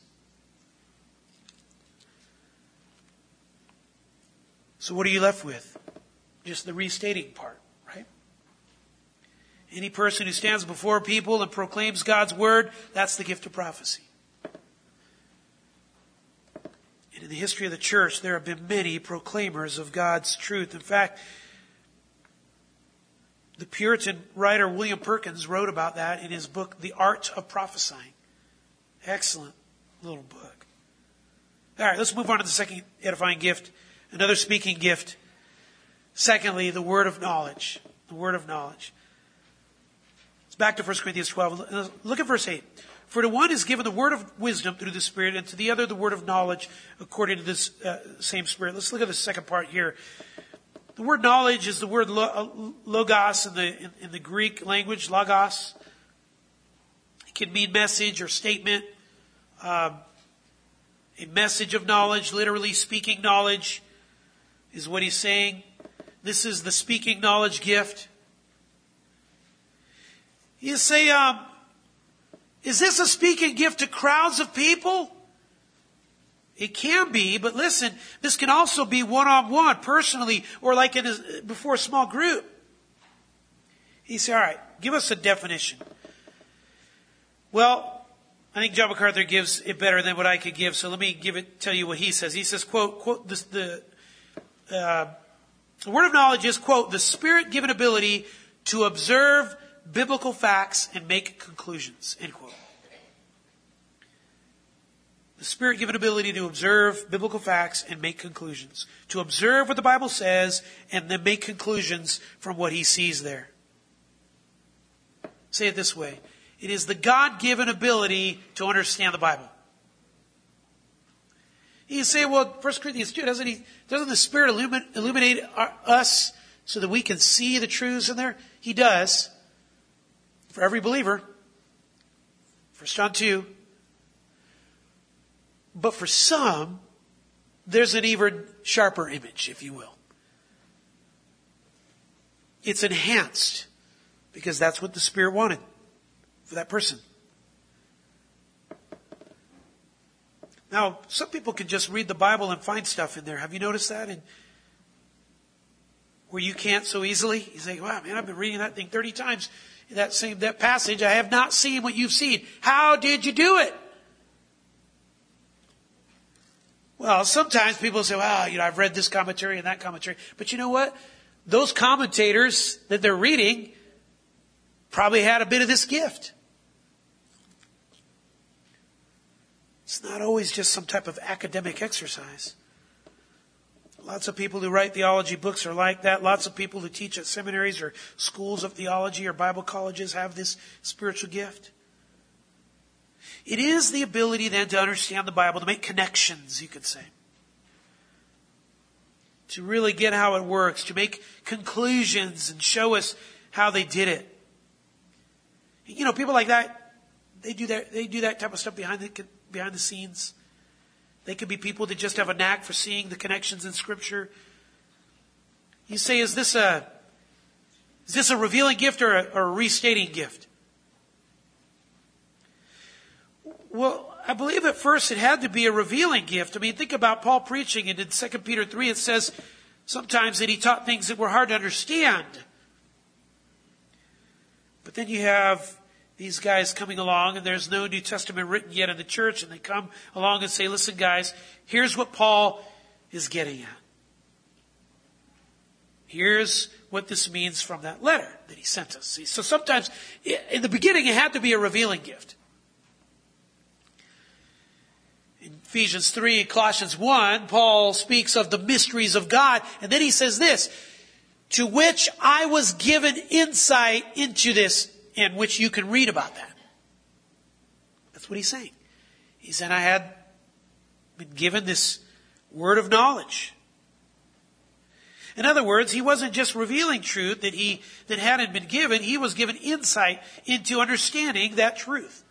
So what are you left with? Just the restating part, right? Any person who stands before people and proclaims God's word, that's the gift of prophecy. And in the history of the church, there have been many proclaimers of God's truth. In fact, the Puritan writer William Perkins wrote about that in his book, The Art of Prophesying. Excellent little book. All right, let's move on to the second edifying gift, another speaking gift. Secondly, the word of knowledge. The word of knowledge. It's back to First Corinthians twelve. Look at verse eight. For to one is given the word of wisdom through the Spirit, and to the other the word of knowledge according to this uh, same Spirit. Let's look at the second part here. The word knowledge is the word logos in the, in, in the Greek language, logos. It can mean message or statement. Um, a message of knowledge, literally speaking knowledge, is what he's saying. This is the speaking knowledge gift. You say, um, is this a speaking gift to crowds of people? It can be, but listen, this can also be one-on-one, personally, or like in a, before a small group. He said, all right, give us a definition. Well, I think John MacArthur gives it better than what I could give, so let me give it, tell you what he says. He says, quote, quote, this, the, uh, the word of knowledge is, quote, the Spirit-given ability to observe biblical facts and make conclusions, end quote. The Spirit-given ability to observe biblical facts and make conclusions. To observe what the Bible says and then make conclusions from what he sees there. Say it this way. It is the God-given ability to understand the Bible. You say, well, First Corinthians two, doesn't he, doesn't the Spirit illuminate, illuminate our, us so that we can see the truths in there? He does. For every believer. First John two. But for some, there's an even sharper image, if you will. It's enhanced because that's what the Spirit wanted for that person. Now, some people can just read the Bible and find stuff in there. Have you noticed that? And where you can't so easily? You say, wow, man, I've been reading that thing thirty times. In that same that passage, I have not seen what you've seen. How did you do it? Well, sometimes people say, well, you know, I've read this commentary and that commentary. But you know what? Those commentators that they're reading probably had a bit of this gift. It's not always just some type of academic exercise. Lots of people who write theology books are like that. Lots of people who teach at seminaries or schools of theology or Bible colleges have this spiritual gift. It is the ability then to understand the Bible, to make connections, you could say. To really get how it works, to make conclusions and show us how they did it. You know, people like that, they do that, they do that type of stuff behind the, behind the scenes. They could be people that just have a knack for seeing the connections in Scripture. You say, is this a, is this a revealing gift or a, or a restating gift? Well, I believe at first it had to be a revealing gift. I mean, think about Paul preaching, and in Second Peter three it says sometimes that he taught things that were hard to understand. But then you have these guys coming along, and there's no New Testament written yet in the church, and they come along and say, listen guys, here's what Paul is getting at. Here's what this means from that letter that he sent us. See, so sometimes, in the beginning, it had to be a revealing gift. In Ephesians three and Colossians one, Paul speaks of the mysteries of God, and then he says this, to which I was given insight into this, in which you can read about that. That's what he's saying. He said, I had been given this word of knowledge. In other words, he wasn't just revealing truth that he that hadn't been given. He was given insight into understanding that truth.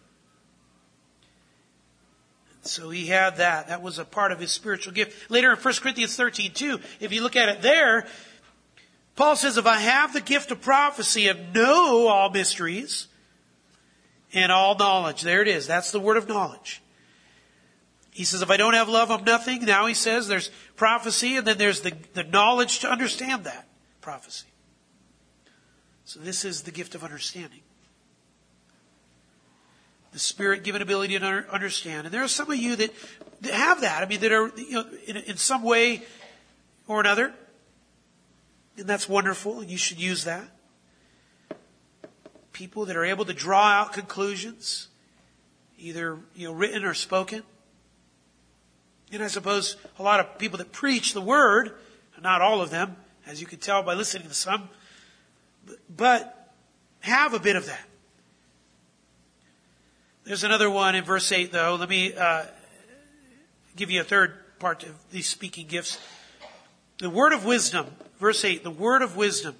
And so he had that. That was a part of his spiritual gift. Later in First Corinthians thirteen two, if you look at it there, Paul says, if I have the gift of prophecy and know all mysteries and all knowledge. There it is. That's the word of knowledge. He says, if I don't have love, I'm nothing. Now he says there's prophecy, and then there's the, the knowledge to understand that prophecy. So this is the gift of understanding. The Spirit-given ability to understand. And there are some of you that, that have that. I mean, that are, you know, in, in some way or another. And that's wonderful, and you should use that. People that are able to draw out conclusions, either, you know, written or spoken. And I suppose a lot of people that preach the Word, not all of them, as you can tell by listening to some, but have a bit of that. There's another one in verse eight, though. Let me uh, give you a third part of these speaking gifts. The word of wisdom, verse eight, the word of wisdom.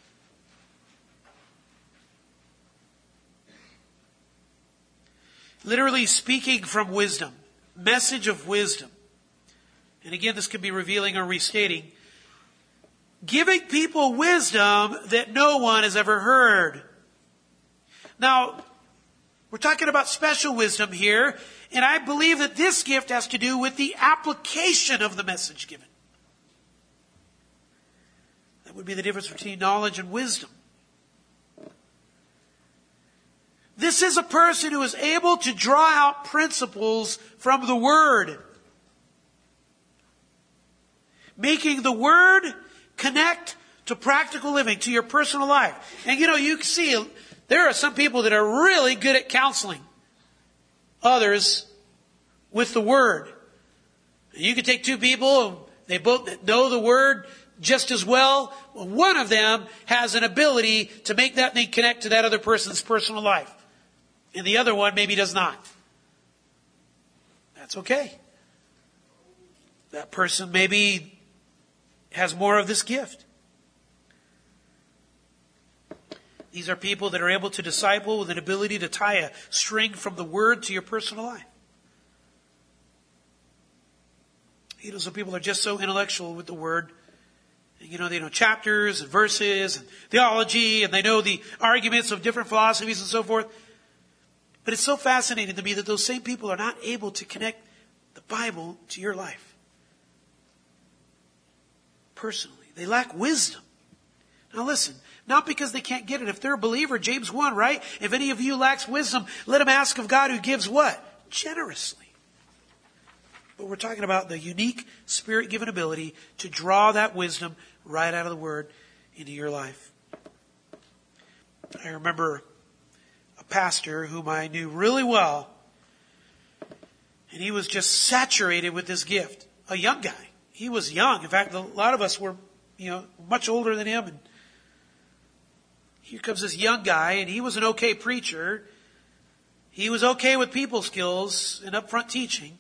Literally speaking from wisdom, message of wisdom. And again, this could be revealing or restating. Giving people wisdom that no one has ever heard. Now, we're talking about special wisdom here, and I believe that this gift has to do with the application of the message given. That would be the difference between knowledge and wisdom. This is a person who is able to draw out principles from the Word. Making the Word connect to practical living, to your personal life. And you know, you can see there are some people that are really good at counseling others with the Word. You can take two people, they both know the Word just as well. One of them has an ability to make that thing connect to that other person's personal life. And the other one maybe does not. That's okay. That person maybe has more of this gift. These are people that are able to disciple with an ability to tie a string from the Word to your personal life. You know, some people are just so intellectual with the Word. You know, they know chapters and verses and theology, and they know the arguments of different philosophies and so forth. But it's so fascinating to me that those same people are not able to connect the Bible to your life. Personally. They lack wisdom. Now listen, not because they can't get it. If they're a believer, James one, right? If any of you lacks wisdom, let him ask of God who gives what? Generously. But we're talking about the unique Spirit-given ability to draw that wisdom right out of the Word into your life. I remember a pastor whom I knew really well, and he was just saturated with this gift. A young guy. He was young. In fact, a lot of us were, you know, much older than him. And here comes this young guy, and he was an okay preacher. He was okay with people skills and upfront teaching.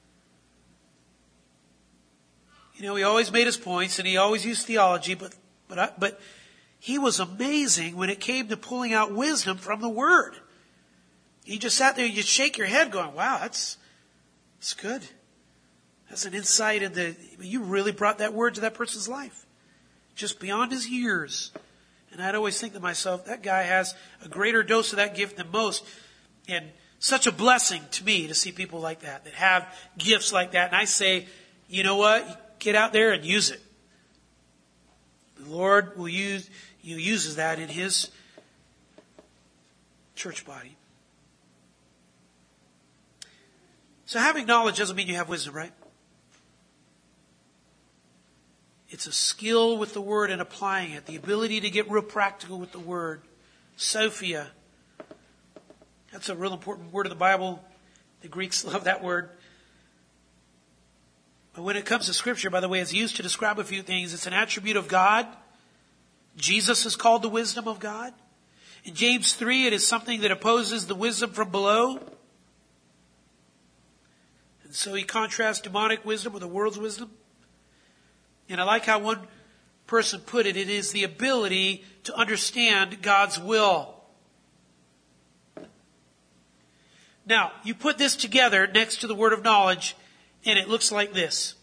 You know, he always made his points, and he always used theology, but but I, but he was amazing when it came to pulling out wisdom from the Word. You just sat there, you just shake your head going, wow, that's, that's good. That's an insight into, you really brought that Word to that person's life. Just beyond his years. And I'd always think to myself, that guy has a greater dose of that gift than most. And such a blessing to me to see people like that, that have gifts like that. And I say, you know what? Get out there and use it. The Lord will use, you know, uses that in His church body. So having knowledge doesn't mean you have wisdom, right? It's a skill with the Word and applying it. The ability to get real practical with the Word. Sophia. That's a real important word of the Bible. The Greeks love that word. But when it comes to Scripture, by the way, it's used to describe a few things. It's an attribute of God. Jesus is called the wisdom of God. In James three, it is something that opposes the wisdom from below. And so he contrasts demonic wisdom with the world's wisdom. And I like how one person put it. It is the ability to understand God's will. Now, you put this together next to the word of knowledge, and it looks like this.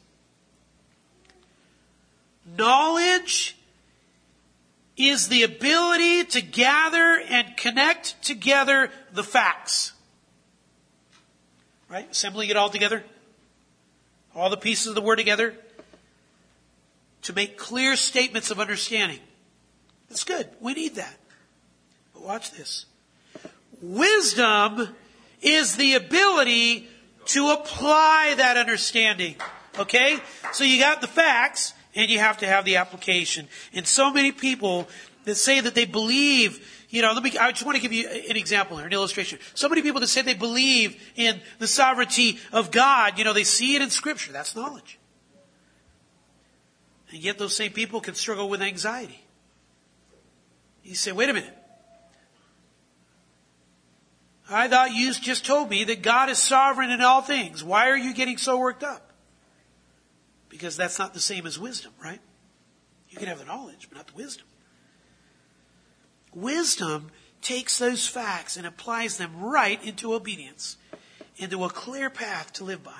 Knowledge is the ability to gather and connect together the facts. Right? Assembling it all together. All the pieces of the word together. To make clear statements of understanding. That's good. We need that. But watch this. Wisdom is the ability to apply that understanding. Okay? So you got the facts, and you have to have the application. And so many people that say that they believe, you know, let me, I just want to give you an example here, an illustration. So many people that say they believe in the sovereignty of God, you know, they see it in Scripture. That's knowledge. And yet those same people can struggle with anxiety. You say, wait a minute. I thought you just told me that God is sovereign in all things. Why are you getting so worked up? Because that's not the same as wisdom, right? You can have the knowledge, but not the wisdom. Wisdom takes those facts and applies them right into obedience, into a clear path to live by.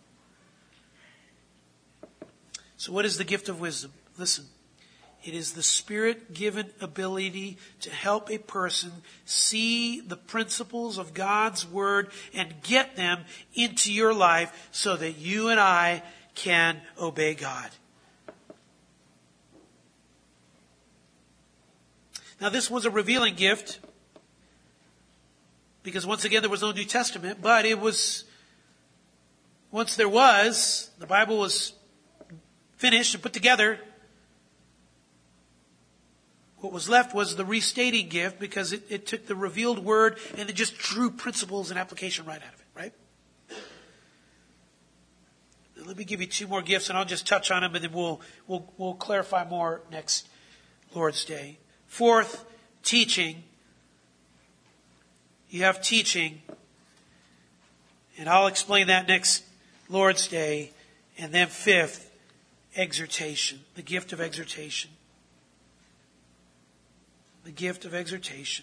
So what is the gift of wisdom? Listen. It is the Spirit-given ability to help a person see the principles of God's Word and get them into your life so that you and I can obey God. Now this was a revealing gift because once again there was no New Testament, but it was, once there was, the Bible was finished and put together. What was left was the restating gift because it, it took the revealed word and it just drew principles and application right out of it, right? Now, let me give you two more gifts and I'll just touch on them and then we'll, we'll, we'll clarify more next Lord's Day. Fourth, teaching. You have teaching. And I'll explain that next Lord's Day. And then fifth, exhortation. The gift of exhortation. The gift of exhortation.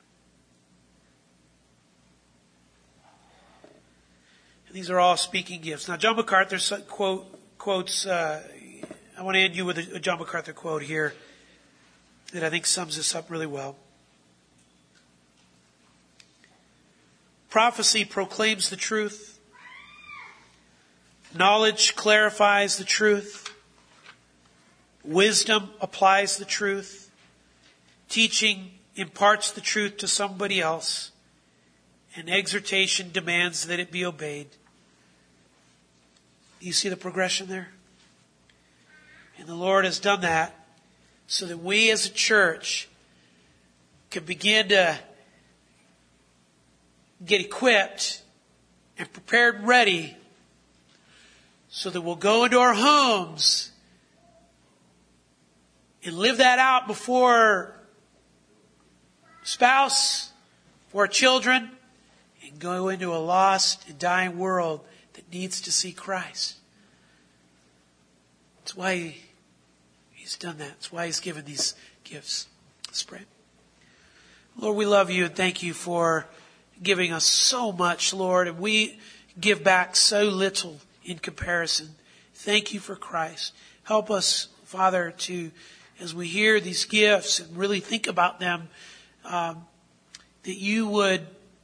And these are all speaking gifts. Now, John MacArthur quote, quotes, uh, I want to end you with a, a John MacArthur quote here that I think sums this up really well. Prophecy proclaims the truth. Knowledge clarifies the truth. Wisdom applies the truth. Teaching imparts the truth to somebody else. And exhortation demands that it be obeyed. You see the progression there? And the Lord has done that so that we as a church can begin to get equipped and prepared and ready so that we'll go into our homes and live that out before spouse, for our children, and go into a lost and dying world that needs to see Christ. That's why He's done that. That's why He's given these gifts. Let's pray. Lord, we love You and thank You for giving us so much, Lord, and we give back so little in comparison. Thank You for Christ. Help us, Father, to, as we hear these gifts and really think about them, um, that You would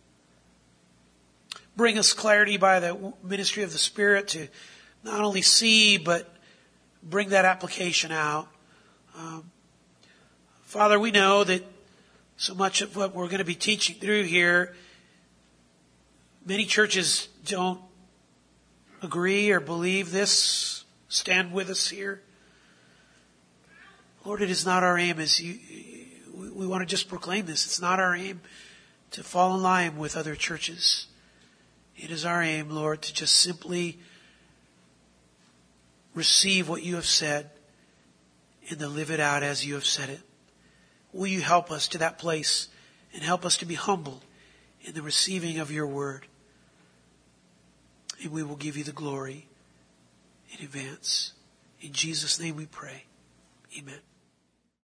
bring us clarity by the ministry of the Spirit to not only see, but bring that application out. Um, Father, we know that so much of what we're going to be teaching through here, many churches don't agree or believe this. Stand with us here. Lord, it is not our aim as you, we, we want to just proclaim this. It's not our aim to fall in line with other churches. It is our aim, Lord, to just simply receive what You have said and to live it out as You have said it. Will You help us to that place and help us to be humble in the receiving of Your word? And we will give You the glory in advance. In Jesus' name we pray. Amen.